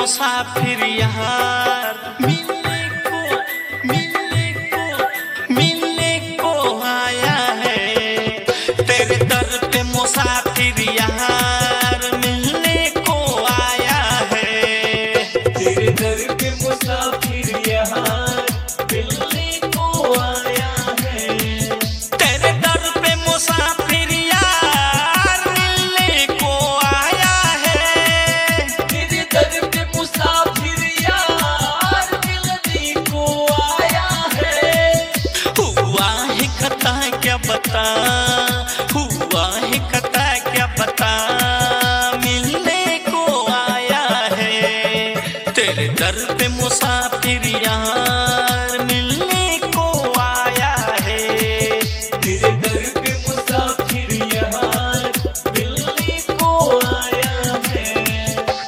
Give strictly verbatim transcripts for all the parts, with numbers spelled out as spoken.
मुसाफिर यार मिलने को मिलने को मिलने को आया है। तेरे दर पे मुसाफिर यार मिलने को आया है। तेरे दर पे मुसाफिर यार मिलने को आया है। तेरे दर पे मुसाफिर यार मिलने को आया है। तेरे दर पे मुसाफिर यार मिलने को आया है। हुआ है खता क्या बता, हुआ है खता क्या बता, मिलने को आया है। तेरे दर पे मुसाफिर यार मिलने को आया है। तेरे दर पे मुसाफिर यार मिलने को आया है।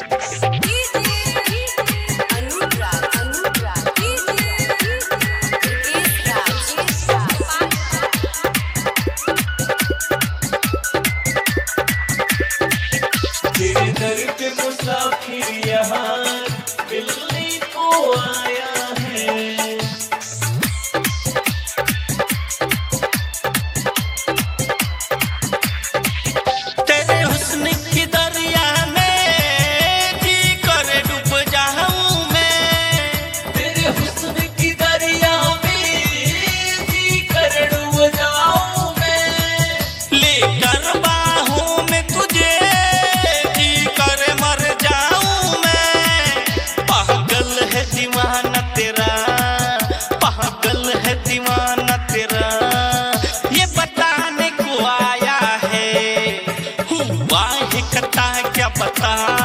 अनुराग अनुराग तेरे दर पे मुसाफिर यार मिलने को आया है। तेरे हुस्न की दरिया में जी कर डूब जाऊं मैं। तेरे हुस्न की दरिया में जी कर डूब जाऊं मैं। लेकर बाहों में तुझे जी कर मर जाऊं मैं। पागल है दीवाना तेरा, पागल है दीवाना तेरा, ये बताने को आया है। हुआ है खता क्या बता,